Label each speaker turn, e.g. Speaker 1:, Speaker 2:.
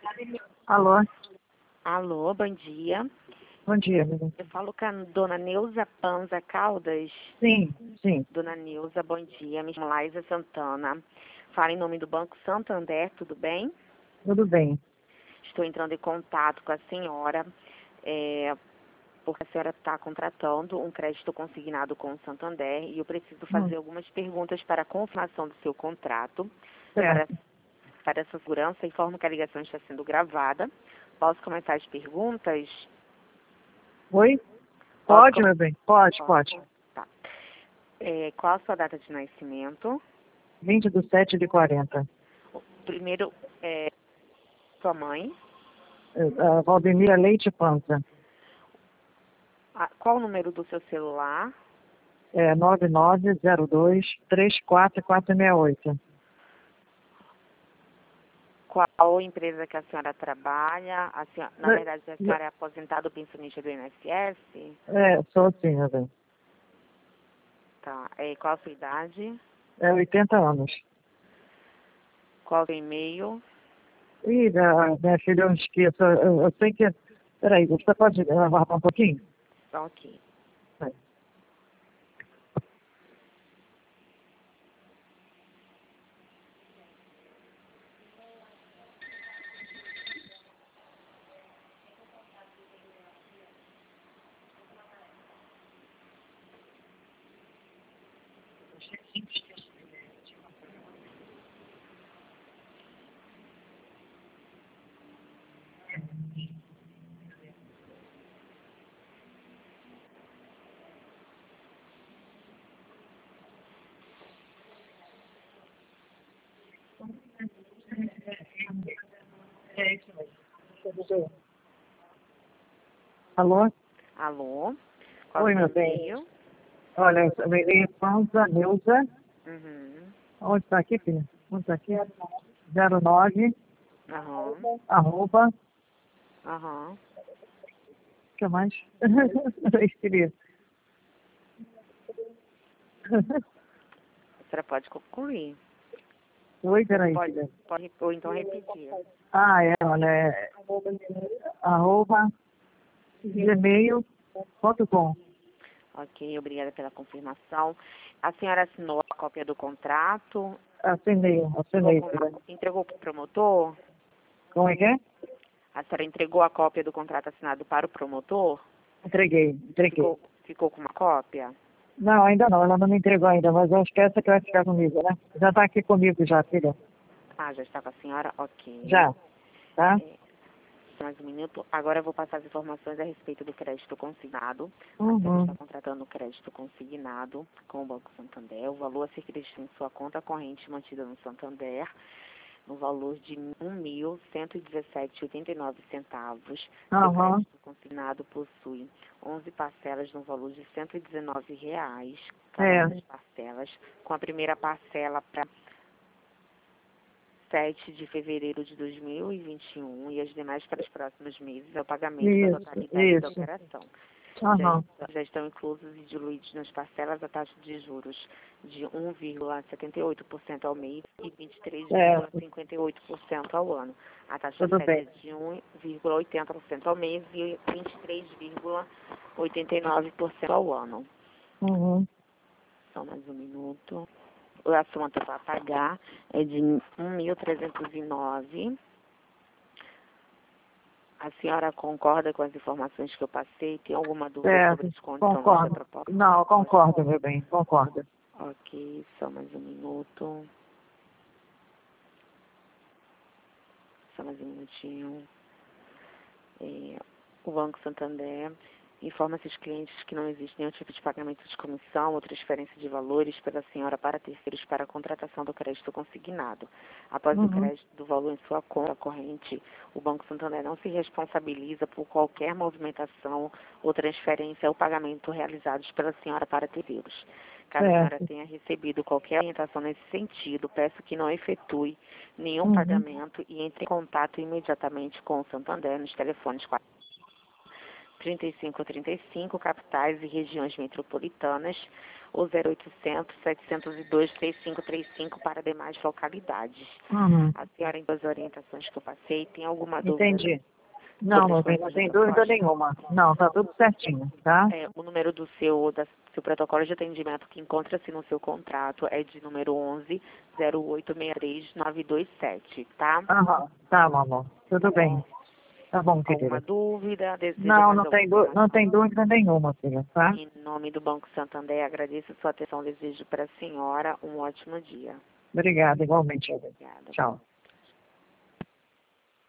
Speaker 1: Alô,
Speaker 2: Alô, bom dia.
Speaker 1: bom dia, amiga.
Speaker 2: Eu falo com a dona Neuza Panza Caldas.
Speaker 1: Sim, sim.
Speaker 2: Dona Neuza, bom dia. Me chamo Laísa Santana. Falo em nome do Banco Santander, tudo bem?
Speaker 1: Tudo bem.
Speaker 2: Estou entrando em contato com a senhora, porque a senhora está contratando um crédito consignado com o Santander e eu preciso fazer algumas perguntas para a confirmação do seu contrato.
Speaker 1: Certo.
Speaker 2: Para essa segurança, informo que a ligação está sendo gravada. Posso começar as perguntas?
Speaker 1: Oi?
Speaker 2: Posso
Speaker 1: Pode, meu bem? Pode.
Speaker 2: Tá. Qual a sua data de nascimento?
Speaker 1: 20/7/40.
Speaker 2: Primeiro, sua mãe.
Speaker 1: Valdemira Leite Panza.
Speaker 2: Qual o número do seu celular?
Speaker 1: 9902-34468.
Speaker 2: Qual empresa que a senhora trabalha? Na verdade, a senhora é aposentada ou pensionista do INSS?
Speaker 1: Sou sim, meu bem.
Speaker 2: Tá. Qual a sua idade?
Speaker 1: 80 anos.
Speaker 2: Qual o seu e-mail?
Speaker 1: Ih, minha filha, eu esqueço. Eu sei que... Peraí, você pode aguardar um pouquinho?
Speaker 2: Ok.
Speaker 1: Vai. Alô?
Speaker 2: Alô? Qual
Speaker 1: Oi,
Speaker 2: o
Speaker 1: meu
Speaker 2: seu
Speaker 1: bem.
Speaker 2: e-mail?
Speaker 1: Olha, Panza Neuza.
Speaker 2: Uhum.
Speaker 1: Onde está aqui, filha? Onde está aqui? 09,
Speaker 2: Aham.
Speaker 1: arroba,
Speaker 2: Aham.
Speaker 1: o que mais? Eu escrevi.
Speaker 2: A senhora pode concluir.
Speaker 1: Oi, peraí,
Speaker 2: Pode,
Speaker 1: filha.
Speaker 2: ou então repetir.
Speaker 1: Olha, arroba, gmail.com.
Speaker 2: Ok, obrigada pela confirmação. A senhora assinou a cópia do contrato?
Speaker 1: Assinei, filha.
Speaker 2: Entregou para o promotor?
Speaker 1: Como é que é?
Speaker 2: A senhora entregou a cópia do contrato assinado para o promotor?
Speaker 1: Entreguei.
Speaker 2: Ficou com uma cópia?
Speaker 1: Não, ainda não, ela não me entregou ainda, mas eu acho que essa que vai ficar comigo, né? Já está aqui comigo já, filha.
Speaker 2: Já está com a senhora? Ok.
Speaker 1: Já, tá?
Speaker 2: Mais um minuto. Agora eu vou passar as informações a respeito do crédito consignado. A senhora
Speaker 1: Uhum.
Speaker 2: está contratando o crédito consignado com o Banco Santander. O valor a ser creditado em sua conta corrente mantida no Santander, no valor de R$ 1.117,89. Seu
Speaker 1: Aham.
Speaker 2: crédito consignado possui 11 parcelas no valor de R$ 119, cada uma das parcelas, com a primeira parcela para 7 de fevereiro de 2021 e as demais para os próximos meses é o pagamento da totalidade da operação.
Speaker 1: Aham.
Speaker 2: Já estão inclusos e diluídos nas parcelas a taxa de juros de 1,78% ao mês e
Speaker 1: Certo.
Speaker 2: 23,58% ao ano. A taxa
Speaker 1: Tudo
Speaker 2: FED é
Speaker 1: bem.
Speaker 2: de 1,80% ao mês e 23,89% ao ano.
Speaker 1: Uhum.
Speaker 2: Só mais um minuto. A soma total a pagar é de 1.309. A senhora concorda com as informações que eu passei? Tem alguma dúvida sobre
Speaker 1: Certo.
Speaker 2: as condições da
Speaker 1: Concordo.
Speaker 2: proposta?
Speaker 1: Não, concordo, meu bem, concordo.
Speaker 2: Ok, só mais um minuto. Só mais um minutinho. O Banco Santander informa seus clientes que não existe nenhum tipo de pagamento de comissão ou transferência de valores pela senhora para terceiros para a contratação do crédito consignado. Após o crédito do valor em sua conta corrente, o Banco Santander não se responsabiliza por qualquer movimentação ou transferência ou pagamento realizados pela senhora para terceiros. Caso a senhora tenha recebido qualquer orientação nesse sentido, peço que não efetue nenhum pagamento e entre em contato imediatamente com o Santander nos telefones 3535, capitais e regiões metropolitanas, ou 0800 702 6535 para demais localidades.
Speaker 1: Uhum.
Speaker 2: A senhora, em das orientações que eu passei, tem alguma dúvida?
Speaker 1: Entendi. Não, não tem dúvida nenhuma. Não, tá tudo certinho, tá?
Speaker 2: O número do seu protocolo de atendimento que encontra-se no seu contrato é de número 11 0863 927, tá?
Speaker 1: Aham, tá, mamãe. Tudo bem. Tá bom,
Speaker 2: Alguma
Speaker 1: querida.
Speaker 2: dúvida? Deseja
Speaker 1: Não,
Speaker 2: mais alguma
Speaker 1: não tem
Speaker 2: informação?
Speaker 1: dúvida nenhuma, filha, tá?
Speaker 2: Em nome do Banco Santander, agradeço a sua atenção. Desejo para a senhora um ótimo dia.
Speaker 1: Obrigada, igualmente.
Speaker 2: Obrigada.
Speaker 1: Tchau.